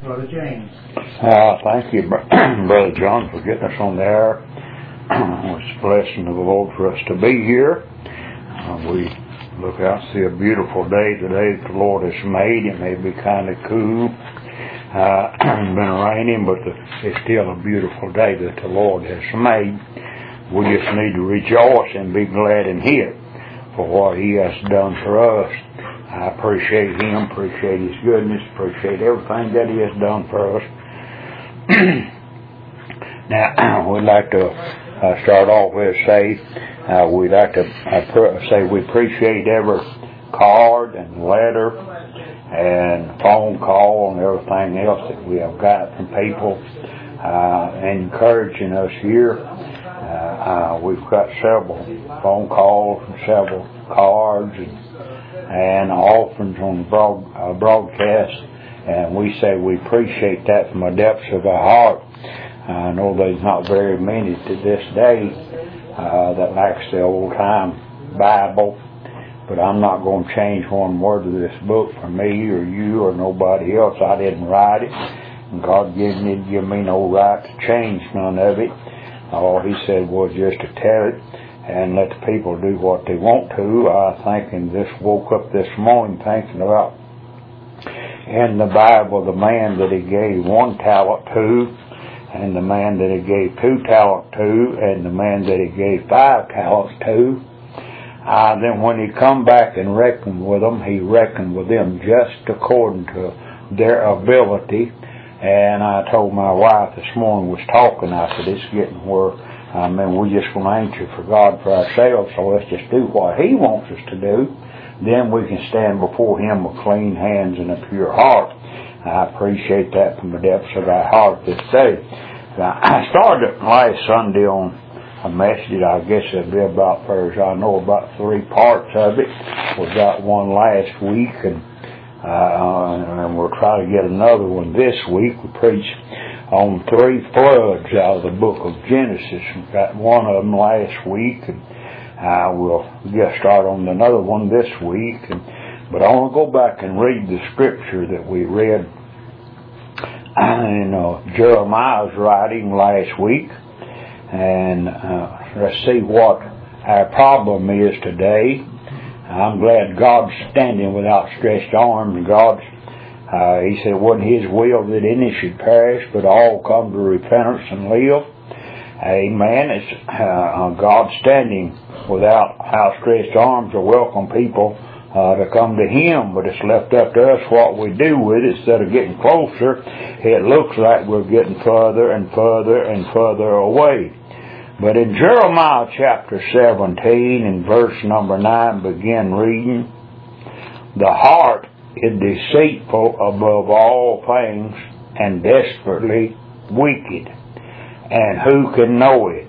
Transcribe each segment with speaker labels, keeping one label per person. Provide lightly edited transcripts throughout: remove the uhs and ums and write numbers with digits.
Speaker 1: Brother James.
Speaker 2: Thank you, Brother John, for getting us on the air. It's a blessing of the Lord for us to be here. We look out and see a beautiful day today that the Lord has made. It may be kind of cool. It's been raining, but it's still a beautiful day that the Lord has made. We just need to rejoice and be glad in Him for what He has done for us. I appreciate Him, appreciate His goodness, appreciate everything that He has done for us. Now, we'd like to start off with we'd like to say we appreciate every card and letter and phone call and everything else that we have got from people encouraging us here. We've got several phone calls and several cards and offerings on the broadcast, and we say we appreciate that from the depths of our heart. I know there's not very many to this day that likes the old-time Bible, but I'm not going to change one word of this book for me or you or nobody else. I didn't write it, and God didn't give me no right to change none of it. All He said was just to tell it and let the people do what they want to. I woke up this morning thinking about in the Bible the man that He gave 1 talent to, and the man that He gave 2 talents to, and the man that He gave 5 talents to. Then when He come back and reckoned with them, He reckoned with them just according to their ability. And I told my wife this morning, was talking, I said, it's getting where we're just going to anxious for God for ourselves, so let's just do what He wants us to do. Then we can stand before Him with clean hands and a pure heart. I appreciate that from the depths of our heart this day. Now, I started last Sunday on a message, I guess it'll be about, as I know, about 3 parts of it. We got one last week, and we'll try to get another one this week. We preached on 3 floods out of the book of Genesis. We got one of them last week, and we'll get started on another one this week. But I want to go back and read the scripture that we read in Jeremiah's writing last week, and let's see what our problem is today. I'm glad God's standing with outstretched arms. He said it wasn't His will that any should perish, but all come to repentance and live. Amen. It's God standing without outstretched arms to welcome people to come to Him, but it's left up to us what we do with it. Instead of getting closer, it looks like we're getting further and further and further away. But in Jeremiah chapter 17 and verse number 9, begin reading, "The heart is deceitful above all things and desperately wicked, and who can know it?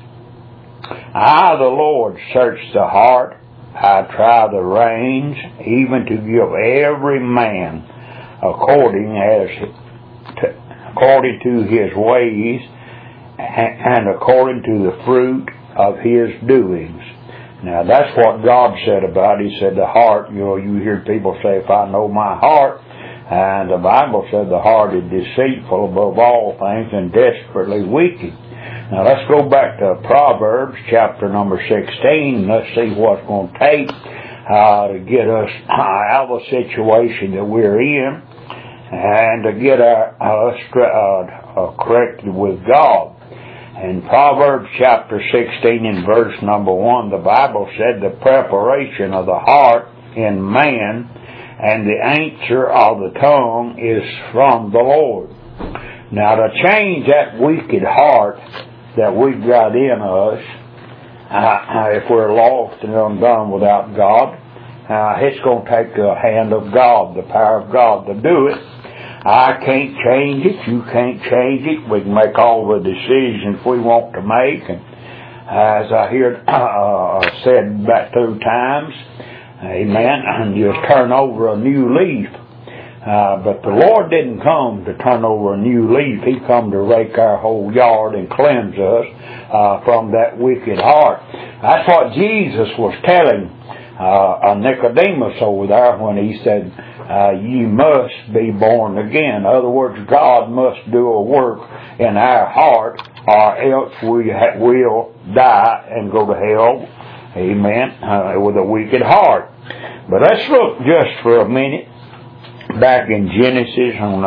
Speaker 2: I, the Lord, search the heart, I try the reins, even to give every man according to his ways, and according to the fruit of his doings." Now that's what God said about it. He said the heart, you hear people say, if I know my heart, and the Bible said the heart is deceitful above all things and desperately wicked. Now let's go back to Proverbs chapter number 16. Let's see what's going to take to get us out of the situation that we're in and to get us corrected with God. In Proverbs chapter 16 and verse number 1, the Bible said, "The preparation of the heart in man and the answer of the tongue is from the Lord." Now to change that wicked heart that we've got in us, if we're lost and undone without God, it's going to take the hand of God, the power of God to do it. I can't change it. You can't change it. We can make all the decisions we want to make. And as I hear said about 2 times, amen, and just turn over a new leaf. But the Lord didn't come to turn over a new leaf. He come to rake our whole yard and cleanse us from that wicked heart. That's what Jesus was telling Nicodemus over there when he said, you must be born again. In other words, God must do a work in our heart, or else we will die and go to hell. Amen. With a wicked heart. But let's look just for a minute back in Genesis on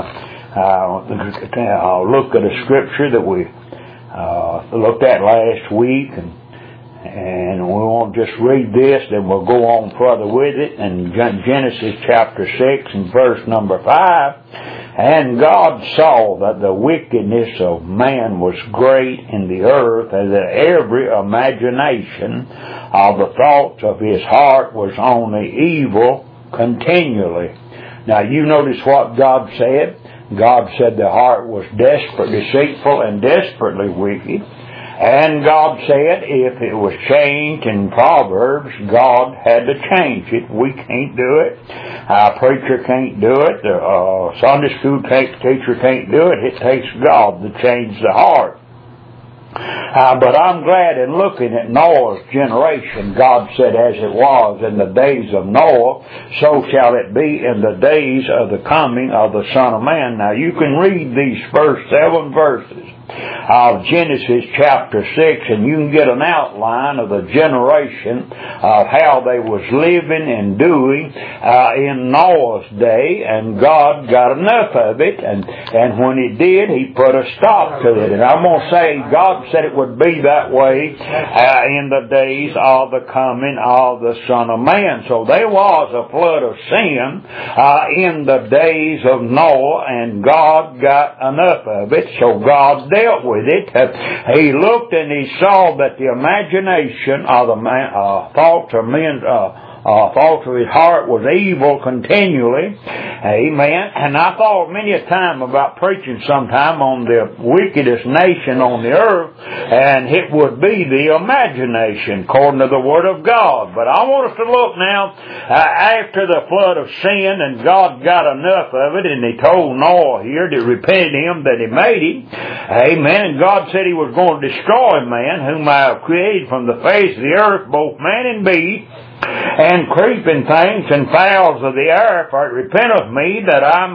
Speaker 2: look at a scripture that we looked at last week, and we won't just read this, then we'll go on further with it. In Genesis chapter 6 and verse number 5, and God saw that the wickedness of man was great in the earth, and that every imagination of the thoughts of his heart was only evil continually. Now you notice what God said. God said the heart was deceitful and desperately wicked. And God said if it was changed in Proverbs, God had to change it. We can't do it. A preacher can't do it. A Sunday school teacher can't do it. It takes God to change the heart. But I'm glad in looking at Noah's generation, God said, as it was in the days of Noah, so shall it be in the days of the coming of the Son of Man. Now you can read these first 7 verses of Genesis chapter 6, and you can get an outline of the generation of how they was living and doing in Noah's day, and God got enough of it, and when He did, He put a stop to it. And I'm going to say God said it would be that way in the days of the coming of the Son of Man. So there was a flood of sin in the days of Noah, and God got enough of it, so God dealt with it. He looked and He saw that the imagination of the man, thoughts of men's thoughts of his heart was evil continually. Amen. And I thought many a time about preaching sometime on the wickedest nation on the earth, and it would be the imagination, according to the Word of God. But I want us to look now after the flood of sin, and God got enough of it, and He told Noah here to repent Him that He made him. Amen. And God said He was going to destroy man, whom I have created from the face of the earth, both man and beast, and creeping things and fowls of the air, for it repenteth me that I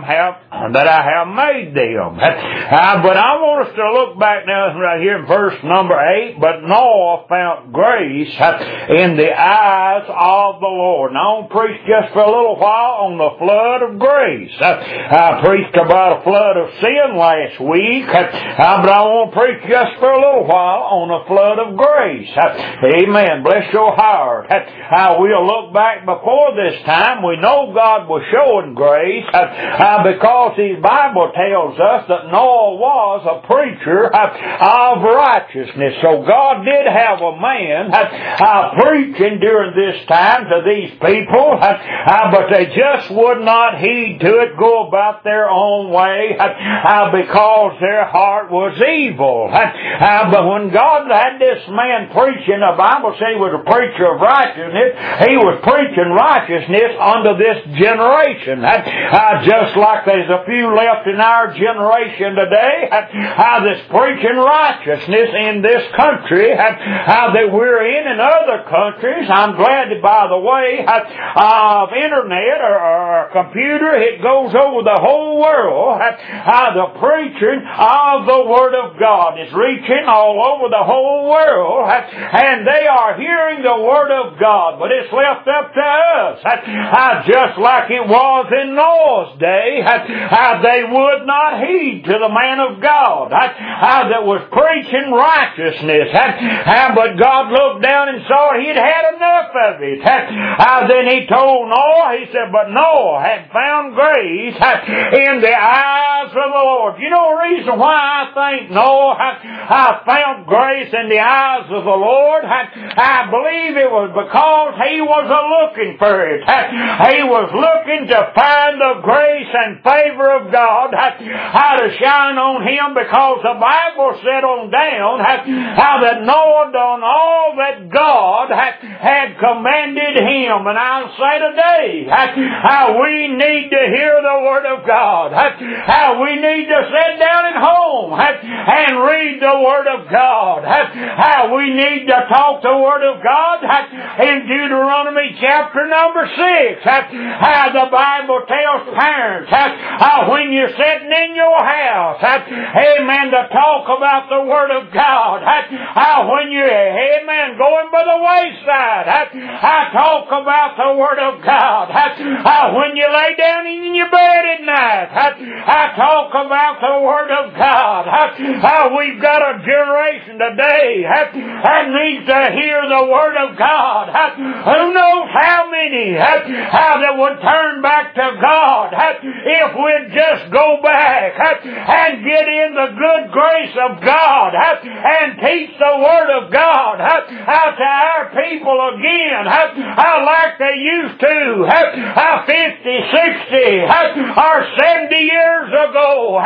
Speaker 2: have made them. But I want us to look back now right here in verse number 8. But Noah found grace in the eyes of the Lord. Now I want to preach just for a little while on the flood of grace. I preached about a flood of sin last week, but I want to preach just for a little while on a flood of grace. Amen. Bless your heart. We'll look back before this time. We know God was showing grace because His Bible tells us that Noah was a preacher of righteousness. So God did have a man preaching during this time to these people, but they just would not heed to it, go about their own way because their heart was evil. But when God had this man preaching, the Bible said he was a preacher of righteousness. He was preaching righteousness unto this generation. Just like there's a few left in our generation today that's preaching righteousness in this country that we're in and other countries. I'm glad that by the way of internet or computer, it goes over the whole world. The preaching of the Word of God is reaching all over the whole world, and they are hearing the Word of God, but it's left up to us. Just like it was in Noah's day, they would not heed to the man of God that was preaching righteousness. But God looked down and saw He'd had enough of it. Then He told Noah, He said, but Noah had found grace in the eyes of the Lord. You know the reason why I think Noah found grace in the eyes of the Lord? I believe it was because he was looking for it. He was looking to find the grace and favor of God to shine on him, because the Bible said on down how that Noah done all that God had commanded him. And I'll say today, we need to hear the Word of God. how we need to sit down at home and read the Word of God. How we need to talk the Word of God in Deuteronomy chapter number 6. How the Bible tells parents when you're sitting in your house, amen, to talk about the Word of God. When you're, amen, going by the wayside, talk about the Word of God. When you lay down in your bed at night, talk about the Word of God. We've got a generation today that needs to hear the Word of God. Who knows how many that would turn back to God if we'd just go back and get in the good grace of God and teach the Word of God out to our people again like they used to 50, 60, or 70 years ago.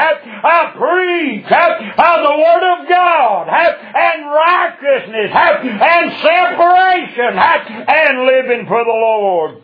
Speaker 2: Preach the Word of God and righteousness and separation and living for the Lord.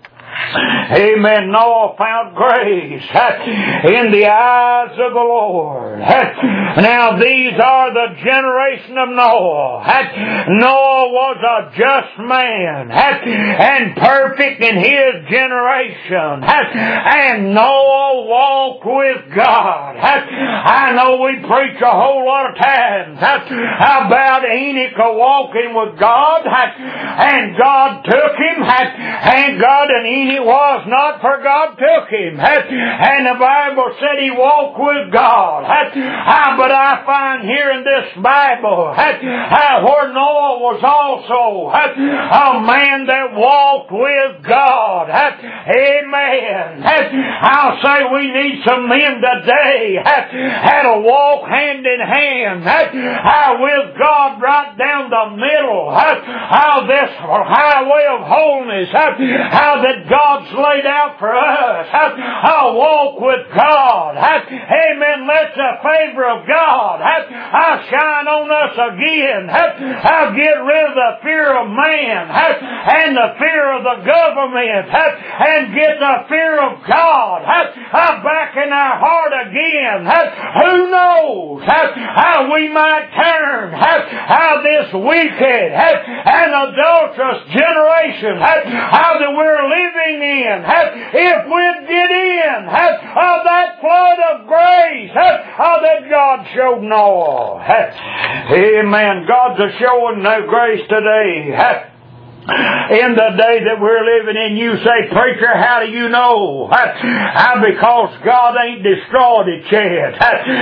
Speaker 2: Amen. Noah found grace in the eyes of the Lord. Now these are the generation of Noah. Noah was a just man and perfect in his generation. And Noah walked with God. I know we preach a whole lot of times about Enoch walking with God, and God took him, and God and Enoch was not, for God took him. And the Bible said he walked with God. But I find here in this Bible where Noah was also a man that walked with God. Amen. I'll say we need some men today that'll walk hand in hand with God right down the middle of this highway of holiness that God's laid out for us. I'll walk with God. Amen. Let the favor of God shine on us again. I'll get rid of the fear of man and the fear of the government and get the fear of God back in our heart again. Who knows how we might turn how this wicked and adulterous generation how that we're living in, if we'd get in that flood of grace that God showed Noah. Amen. God's a showing no grace today. In the day that we're living in, you say, preacher, how do you know? Because God ain't destroyed it yet.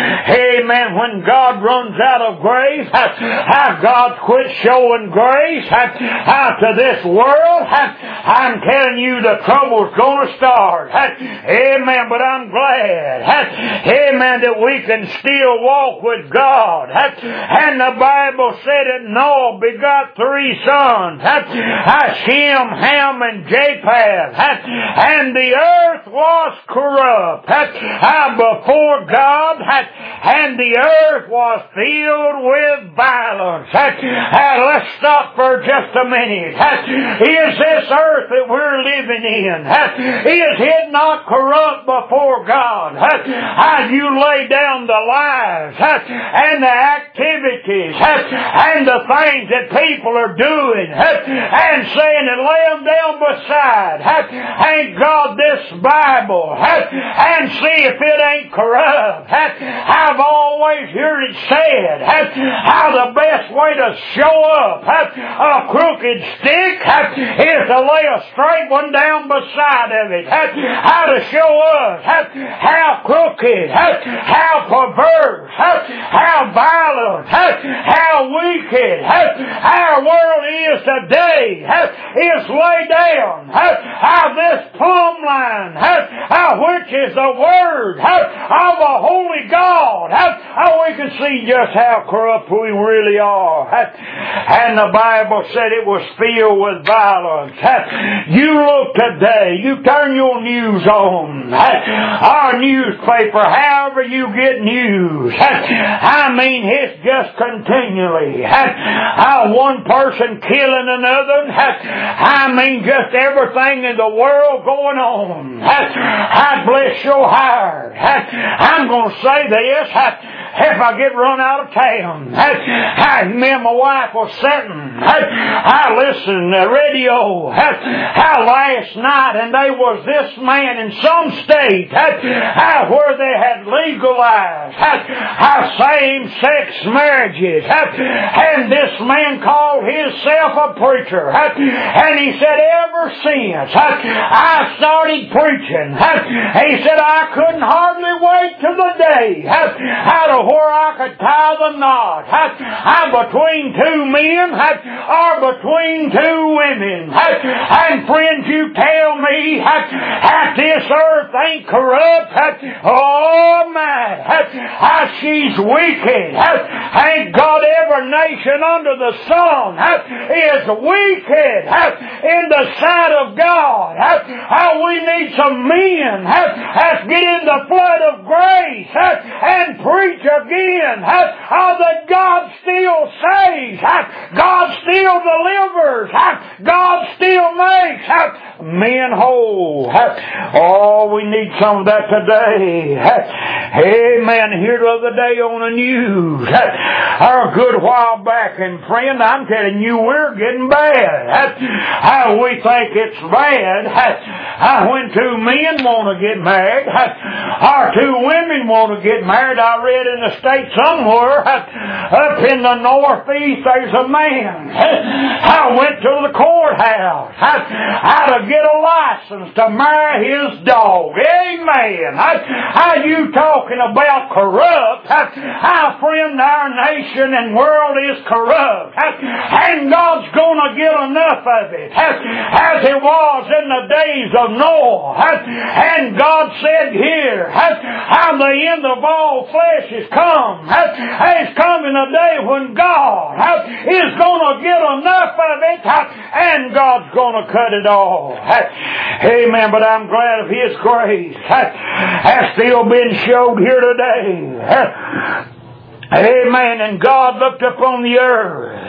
Speaker 2: Amen. When God runs out of grace, God quit showing grace to this world. I'm telling you, the trouble's going to start. Amen. But I'm glad, amen, that we can still walk with God. And the Bible said that Noah begot 3 sons. Shem, Ham, and Japheth. And the earth was corrupt before God, and the earth was filled with violence. Let's stop for just a minute. Is this earth that we're living in, is it not corrupt before God? You lay down the lives and the activities and the things that people are doing and saying and lay them down beside. Thank God this Bible and see if it ain't corrupt. I've always heard it said how the best way to show up a crooked stick is to lay a straight one down beside of it. How to show us how crooked, how perverse, how violent, how wicked our world is today. Is laid down how this plumb line which is the Word of a holy God, how we can see just how corrupt we really are. And the Bible said it was filled with violence. You look today, you turn your news on, our newspaper, however you get news. I mean, it's just continually one person killing another, traveling. I mean, just everything in the world going on. I bless your heart. I'm going to say this. If I get run out of town, me and my wife was sitting. I listened to the radio last night, and there was this man in some state where they had legalized same-sex marriages, and this man called himself a preacher, and he said, ever since I started preaching, he said, I couldn't hardly wait till the day out of where I could tie the knot between two men or between two women. And friends, you tell me that this earth ain't corrupt. Oh my, she's wicked. Ain't God, every nation under the sun is wicked in the sight of God. We need some men that get in the flood of grace and preach again that God still saves, God still delivers, God still makes men whole. Oh, we need some of that today. Amen. Here the other day on the news, a good while back, and friend, I'm telling you, we're getting bad. We think it's bad when two men want to get married, or two women want to get married. I read in the state somewhere up in the northeast, there's a man went to the courthouse to get a license to marry his dog. Amen. How you talking about corrupt? How, friend, our nation and world is corrupt, and God's going to get enough of it, as it was in the days of Noah. And God said here, how the end of all flesh is come. It's coming a day when God is going to get enough of it, and God's going to cut it off. Amen. But I'm glad of His grace has still been showed here today. Amen. And God looked upon the earth,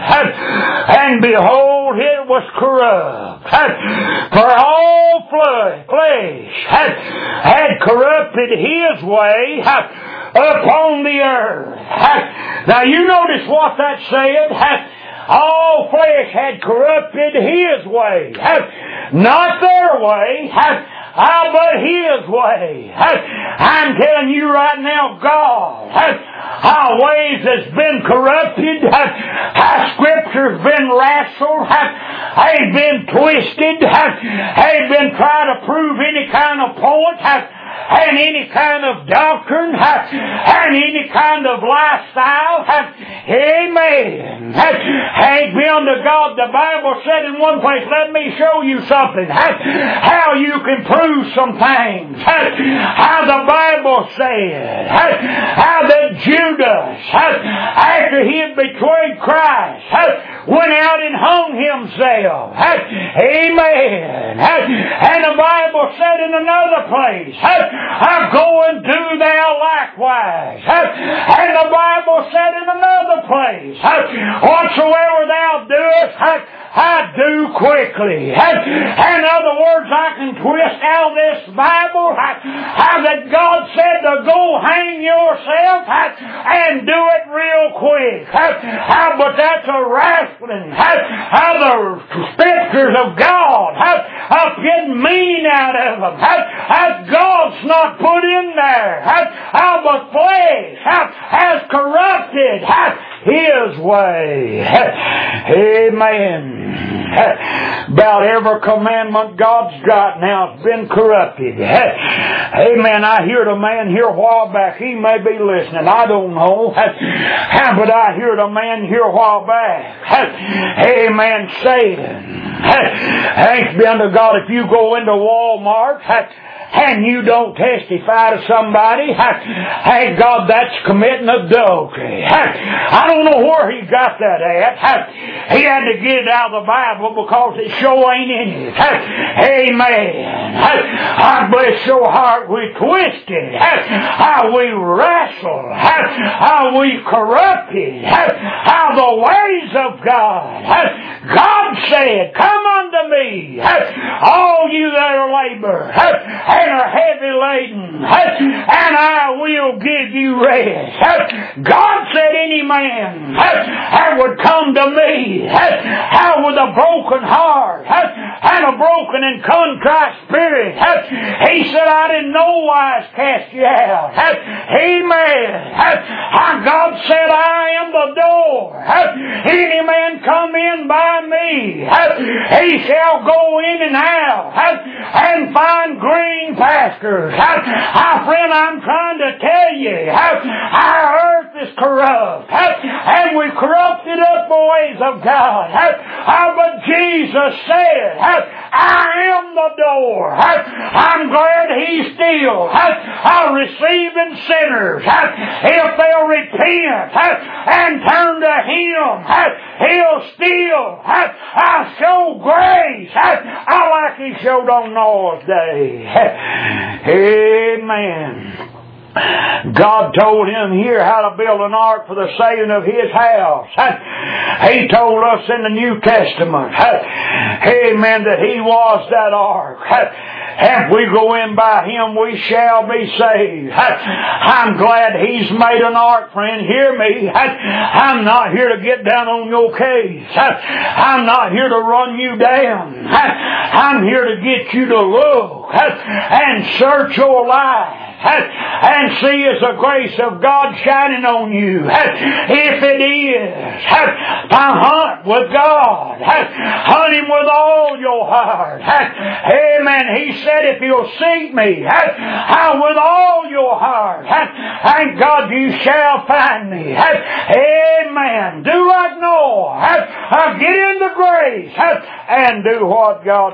Speaker 2: and behold, it was corrupt. For all flesh had corrupted His way upon the earth. Now you notice what that said. All flesh had corrupted His way. Not their way, but His way. I'm telling you right now, God, our ways has been corrupted. Our Scripture's been wrestled. They've been twisted. They've been trying to prove any kind of point, and any kind of doctrine, and any kind of lifestyle. Amen. Ain't beyond to God. The Bible said in one place, let me show you something, how you can prove some things. How the Bible said, how that Judas, after he had betrayed Christ, went out and hung himself. Amen. And the Bible said in another place, go and do thou likewise. And the Bible said in another place, whatsoever thou doest, I do quickly. In other words, I can twist out this Bible how that God said to go hang yourself and do it real quick. But that's a wrestling. How the Scriptures of God getting mean out of them. God's not put in there. How the flesh has corrupted His way. Amen. About every commandment God's got now has been corrupted. Amen. I heard a man here a while back. He may be listening. I don't know. But I heard a man here a while back. Amen. Saying, thanks be unto God, if you go into Walmart and you don't testify to somebody, hey God, that's committing adultery. I don't know where he got that at. He had to get it out of the Bible because it sure ain't in it. Amen. I bless your heart, we twisted, how we wrestle, how we corrupted, how how the ways of God. God said, come unto me, all you that are labor and are heavy laden, and I will give you rest. God said any man that would come to me with a broken heart and a broken and contrite spirit, he said, I didn't no wise cast you out. Amen. God said, I am the door. Any man come in by me, he shall go in and out and find green pastures. Friend, I'm trying to tell you, our earth is corrupt, and we corrupted up the ways of God. But Jesus said, I am the door. I'm glad He's still receiving sinners. If they'll repent and turn to Him, He'll still show grace like He showed on Noah's day. Amen. God told him here how to build an ark for the saving of his house. He told us in the New Testament, amen, that He was that ark. If we go in by Him, we shall be saved. I'm glad He's made an ark, friend. Hear me. I'm not here to get down on your case. I'm not here to run you down. I'm here to get you to look and search your life and see is the grace of God shining on you. If it is, to hunt with God. Hunt Him with all your heart. Amen. He said, if you'll seek me with all your heart, thank God you shall find me. Amen. Do like Noah. Get in the grace and do what God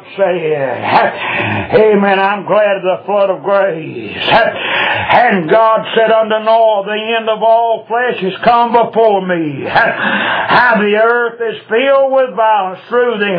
Speaker 2: said. Amen. I'm glad of the flood of grace. And God said unto Noah, the end of all flesh is come before me. How the earth is filled with violence through them.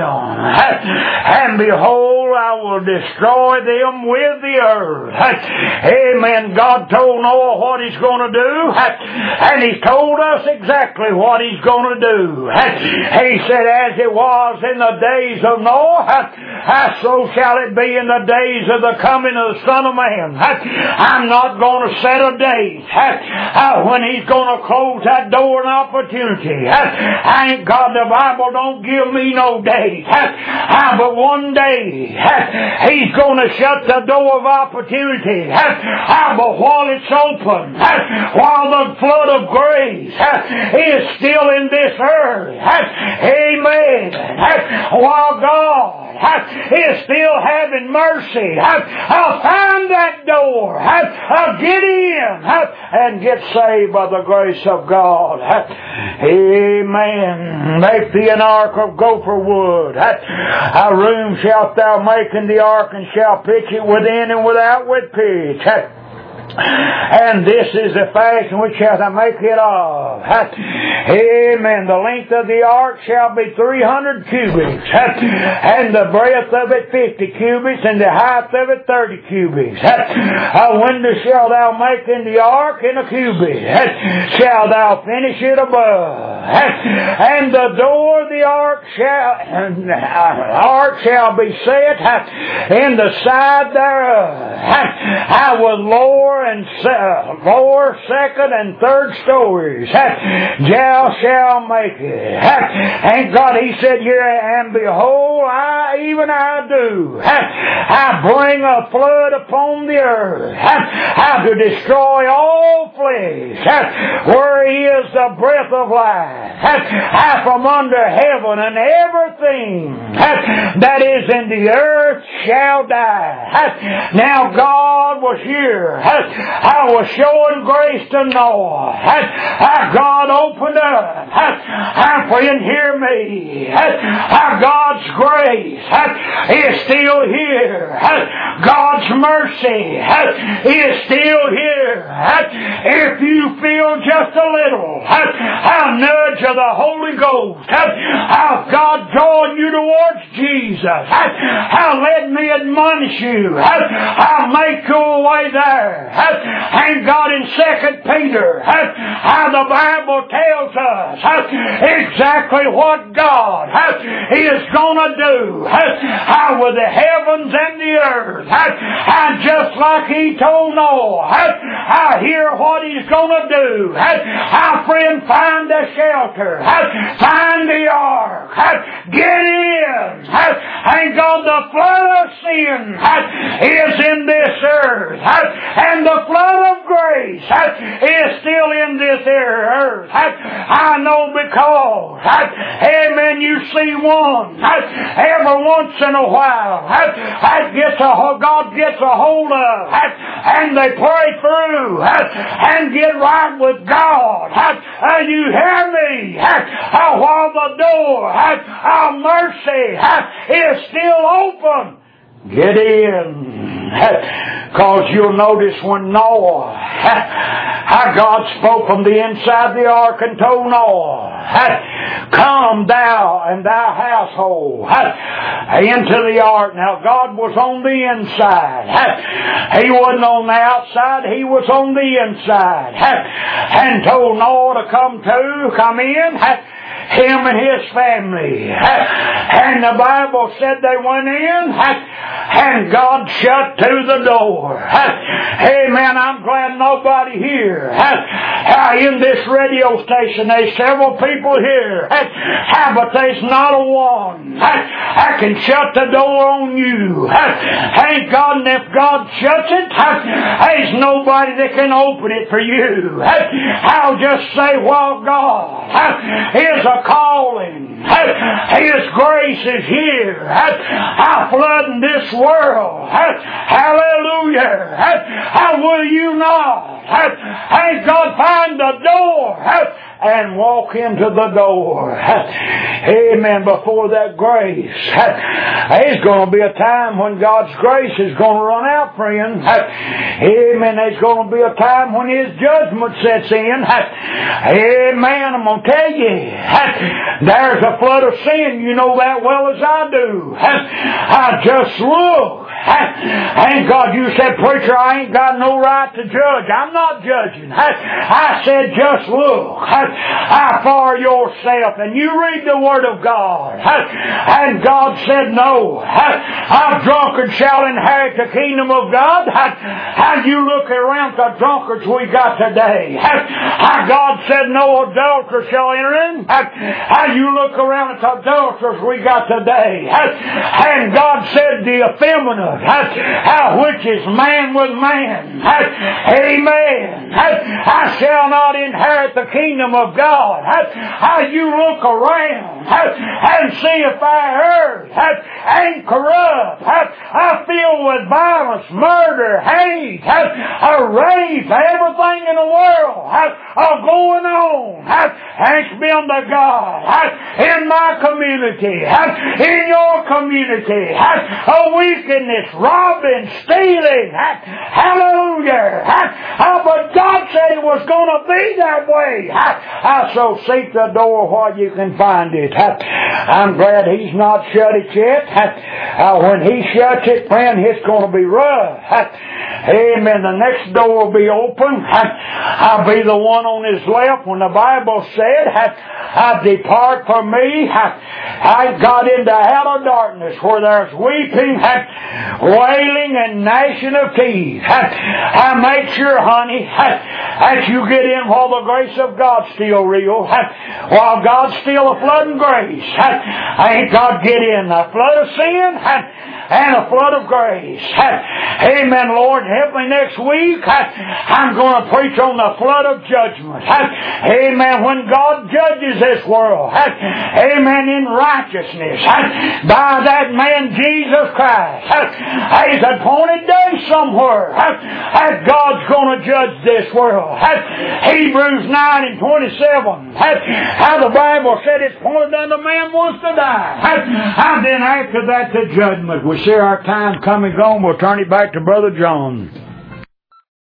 Speaker 2: And behold, I will destroy them with the earth. Amen. God told Noah what He's going to do. And He told us exactly what He's going to do. He said, as it was in the days of Noah, so shall it be in the days of the coming of the Son of Man. I'm not going to set a date when He's going to close that door of opportunity. Thank God the Bible don't give me no date. But one day He's going to shut the door of opportunity. But while it's open, while the flood of grace is still in this earth, amen, while God is still having mercy, I'll find that door. Get in and get saved by the grace of God. Amen. Make thee an ark of gopher wood. A room shalt thou make in the ark, and shall pitch it within and without with pitch. And this is the fashion which shall I make it of. Amen. The length of the ark shall be 300 cubits, and the breadth of it 50 cubits, and the height of it 30 cubits. A window shall thou make in the ark in a cubit, shall thou finish it above. And the door of the ark shall be set in the side thereof, with lower, second, and third stories. Thou shall make it. And God, He said here, and behold, I do. I bring a flood upon the earth. To destroy all flesh. Where is the breath of life. From under heaven, and everything that is in the earth shall die. Now God was here. I was showing grace to Noah. God opened up. Friend, hear me. God's grace is still here. God's mercy is still here. If you feel just a little nudge of the Holy Ghost, how God drawing you towards Jesus, let me admonish you. I'll make your way there. And God, in 2 Peter, how the Bible tells us exactly what God is going to do. How with the heavens and the earth, just like He told Noah, how hear what He's going to do. How, friend, find the shelter, find the ark, get in. Thank God the flood of sin is in this earth, and the flood of grace is still in this earth. I know because, amen, you see one every once in a while God gets a hold of, and they pray through and get right with God. You hear me? While the door of mercy is still open, get in. Because you'll notice when Noah, God spoke from the inside the ark and told Noah, come thou and thy household into the ark. Now God was on the inside. He wasn't on the outside. He was on the inside. And told Noah to come in. Him and his family. And the Bible said they went in and God shut to the door. Amen. I'm glad nobody here in this radio station, there's several people here, but there's not a one I can shut the door on you. Thank God, and if God shuts it, there's nobody that can open it for you. I'll just say, well, God is a calling. His grace is here. Flooding this world. Hallelujah. Will you not? Thank God, find the door and walk into the door. Amen. Before that grace, there's going to be a time when God's grace is going to run out, friends. Amen. There's going to be a time when His judgment sets in. Amen. I'm going to tell you, there's a flood of sin. You know that well as I do. I just look. Thank God you said, preacher, I ain't got no right to judge. I'm not judging. I said, just look for yourself. And you read the Word of God. And God said, no. Our drunkards shall inherit the kingdom of God. How you look around the drunkards we got today. God said, no adulterer shall enter in. How you look around at the adulterers we got today. And God said, the effeminate, which is man with man. Amen. I shall not inherit the kingdom of God. How you look around and see if our earth ain't corrupt, filled with violence, murder, hate, rape, everything in the world going on. Thanks be unto God. In my community, in your community, wickedness, robbing, stealing. Hallelujah. But God said it was going to be that way. So seek the door while you can find it. I'm glad He's not shut it yet. When He shuts it, friend, it's going to be rough. Amen. The next door will be open. I'll be the one on His left. When the Bible said, depart from me, I got into outer darkness where there's weeping, wailing, and gnashing of teeth. Make sure, honey, that you get in while the grace of God's still real, while God's still a flooding grace. Ain't God get in a flood of sin and a flood of grace. Amen, Lord. Help me next week. I'm going to preach on the flood of judgment. Amen. When God judges this world, amen, in righteousness, by that man Jesus Christ, there's an appointed day somewhere that God's going to judge this world. Hebrews 9 and 27. How the Bible said it's appointed unto man once to die. And then after that the judgment. We see our time coming on. We'll turn it back to Brother John.